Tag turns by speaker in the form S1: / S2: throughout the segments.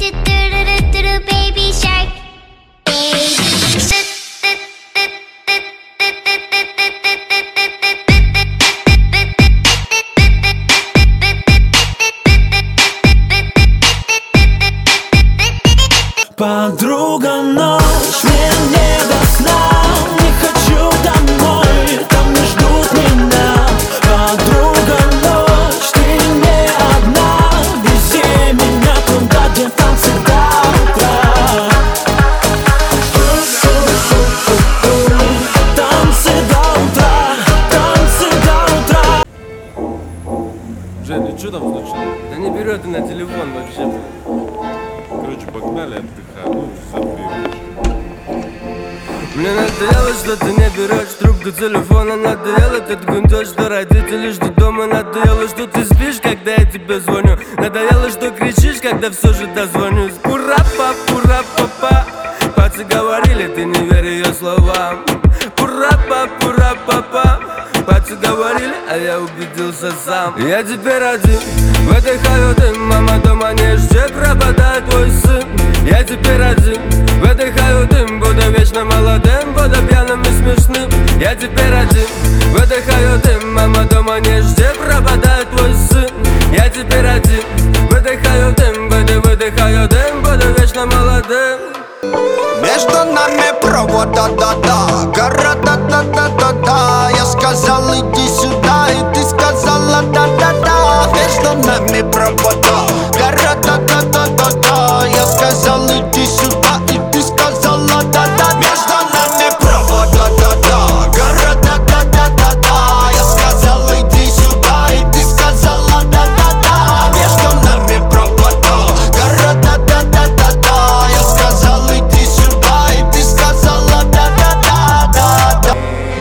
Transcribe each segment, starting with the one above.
S1: Baby shark.
S2: Подруга, ночь, мне не до сна. Не хочу домой, там не ждут меня. Подруга, ночь, ты не одна. Вези меня туда, где танцы до утра. Танцы до утра, танцы до утра.
S3: Женя, что там случилось? Да не берет на телефон вообще. Короче, погнали, отдыхаем. Ну, забей. Мне надоело, что ты не берешь трубку телефона. Надоело этот гундеж, что родители ждут дома. Надоело, что ты спишь, когда я тебе звоню. Надоело, что кричишь, когда все же дозвонюсь. Пура-па-пура-па-па. Пацы говорили, ты не верь ее словам. Пура-па-пура-па-па. Пацы говорили, а я убедился сам. Я теперь один в этой хаюте. Мама дома не ждет, пропадает твой сын. Я теперь один в этой хаюте. Буду вечно молодым, буду пьяным и смешным. Я теперь один в этой хаюте. Мама дома не ждет, пропадает твой сын. Я теперь один в этой хаюте. Буду в этой хаюте, буду вечно молодым.
S4: Между нами провод, да-да-да, гора, да-да-да-да-да. Я сказал, иди сюда, и ты сказала, да-да-да. Между нами провод, гора, да-да-да-да-да. Я сказал, иди сюда, и ты сказала, да-да-да. Между нами провод, да-да-да, гора, да-да-да-да-да. Я сказал, иди сюда, и ты сказала, да-да-да. Между нами провод, гора, да-да-да-да-да. Я сказал, иди сюда, и ты сказала, да-да-да-да-да.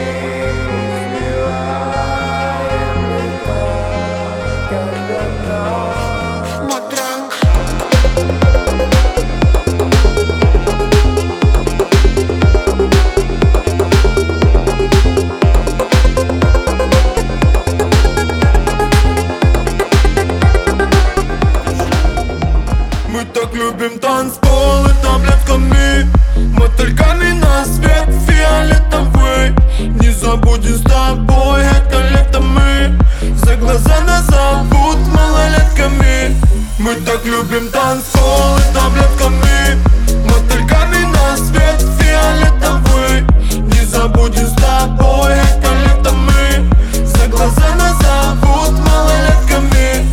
S2: Мы так любим танцполы таблетками, мотыльками на свет фиолетовый. Не забудем с тобой это лето мы. За глаза нас зовут малолетками. Мы так любим танцполы таблетками, мотыльками на свет фиолетовый. Не забудем с тобой это лето мы. За глаза нас зовут малолетками.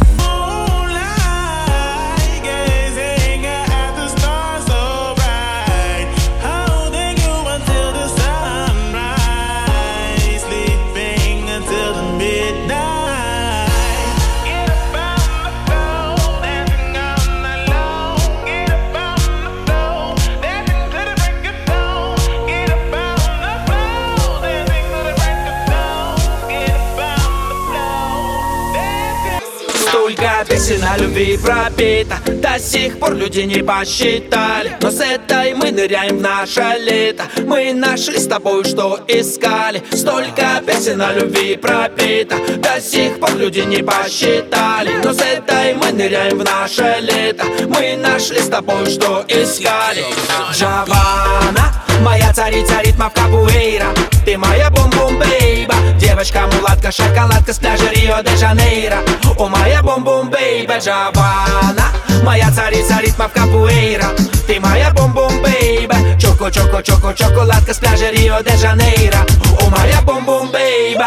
S5: Столько песен о любви пропито, до сих пор люди не посчитали. Но с этой мы ныряем в наше лето. Мы нашли с тобой, что искали. Столько песен о любви пропито, до сих пор люди не посчитали. Но с этой мы ныряем в наше лето. Мы нашли с тобой, что искали. Джавана, моя царица ритмов капуэйра. Ты моя бум-бум-бейба. Девочка-мулатка, шоколадка с пляжа Рио-де-Жанейро. О, моя бум-бум-бейба. Джавана, моя царица ритмов капуэйра. Ты моя бум-бум-бейба. Чоко-чоко-чоко, шоколадка с пляжа Рио-де-Жанейро. О, моя бум-бум-бейба.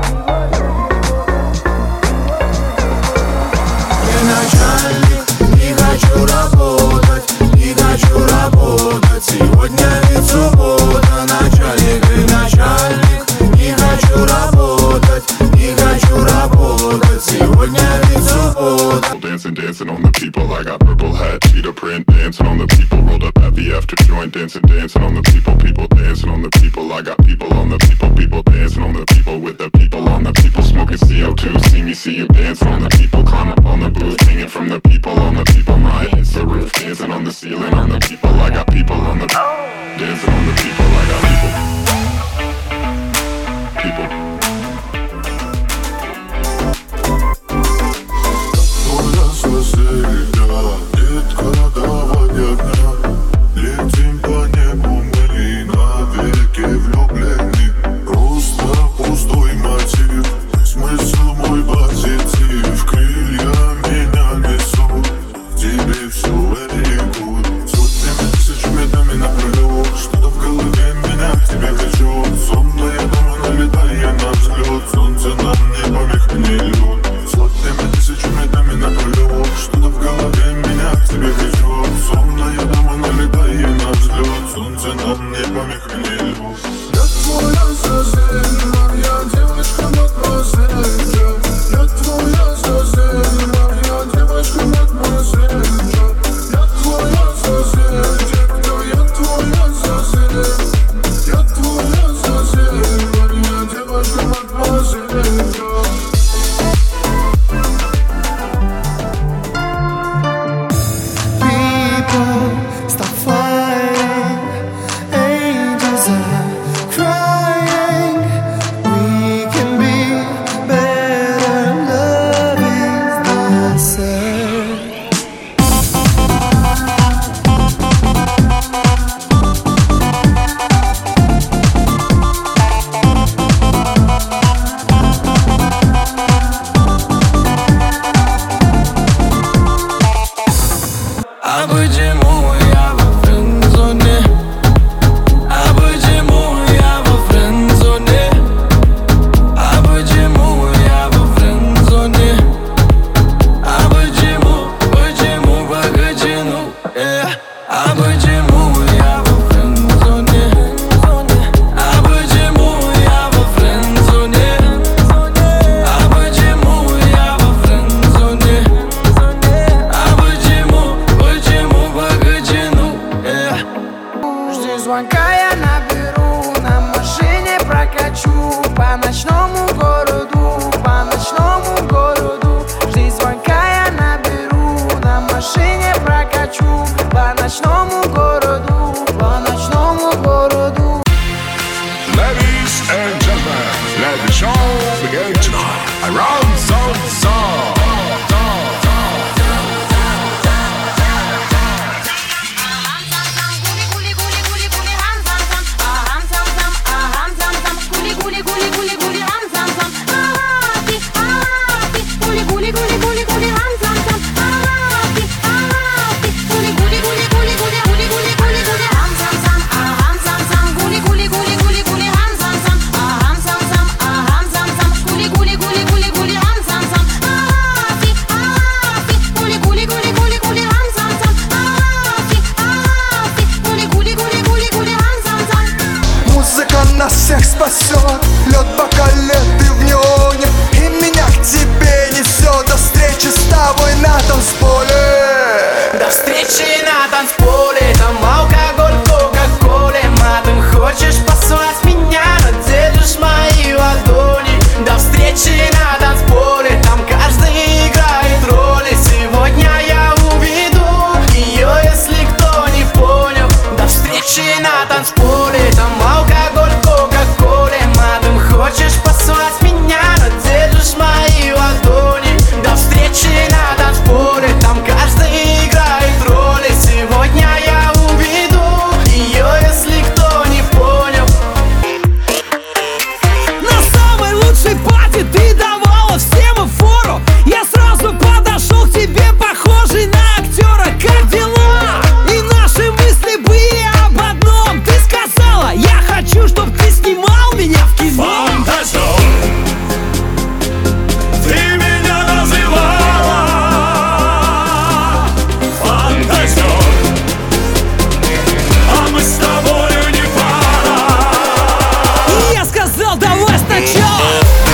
S4: Не начальник, не хочу работать, не хочу работать. Сегодня ведь суббота, начальник и начальник. Не хочу работать, не хочу работать. Сегодня ведь суббота.
S6: Dancing, dancing on the people. I got purple hat, cheetah print. Dancing on the people. Rolled up at the after joint. Dancing, dancing on the people. People dancing on the people. I got people on the people. People dancing on the people. With the people on the people. Smoking CO2. See me, see you dancing on the people. Climb up on the booth, hanging from the people on the people. My hits the roof, dancing on the ceiling on the people. I got people on the dancing on the people. I got people. People.
S4: Детка, давай.
S6: помеха не льют. Сотнями, тысячами дами на полет. Что-то в голове меня к тебе влечет. Сонная дама, налетай ей на взлет. Солнце нам не помеха не льют. Я твоя соседка, моя девочка, мадемуазель. Я твоя соседка, моя девочка, мадемуазель. Я твоя соседка, детка, я твоя соседка. Я твоя соседка, моя девочка, мадемуазель.
S2: А почему я во френдзоне? А почему я во френдзоне? А почему я во френдзоне? А почему, погоди, ну, а почему я во френдзоне? А почему я во френдзоне? А почему я во френдзоне? А почему, погоди, ну,
S1: Жди звонка, я наберу, на машине прокачу по ночному городу, по ночному городу. Жди звонка, я наберу, на машине прокачу по ночному городу, по ночному городу.
S6: Ladies and gentlemen, let the show begin tonight. Around Zone.
S4: Нас всех спасет. Лед бокале, ты в неоне, и меня к тебе несет. До встречи с тобой на танцполе.
S1: До встречи на танцполе, там алкоголь, кока-коле. Мадам, хочешь послать меня, но держишь мои ладони. До встречи на танцполе, там каждый играет роли. Сегодня я уведу ее, если кто не понял. До встречи на танцполе, там алкоголь, кока-коле. Мадам, хочешь послать меня, но держишь мои ладони. До встречи на танцполе, там каждый играет роли. Сегодня я уведу ее, если кто не понял.
S2: на самой лучшей пати ты давала всем фору. Я сразу подошел к тебе, похожий на актера. Как дела? И наши мысли были об одном. Ты сказала, я хочу, чтоб ты снимал меня в кино.
S3: Ты меня называла фантазер, а мы с тобою не пара.
S2: И я сказал, давай сначала.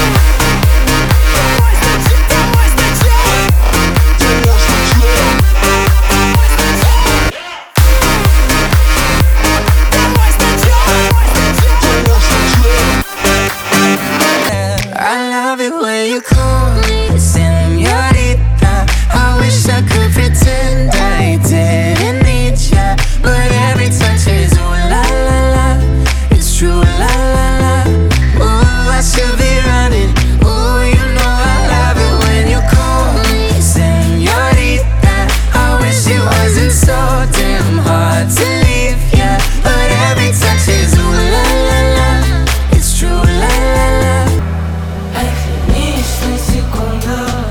S1: I love it when you call me señorita. I wish I could pretend I didn't need ya, but every touch is ooh la la la. It's true la la la. Ooh, I should be running. Ooh, you know I love it when you call me señorita. I wish it wasn't so damn hard to leave ya, but every touch is ooh la la la. It's true la la la.
S2: Оценишь на секунду.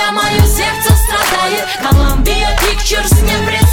S7: мое сердце страдает. Columbia Pictures не признает.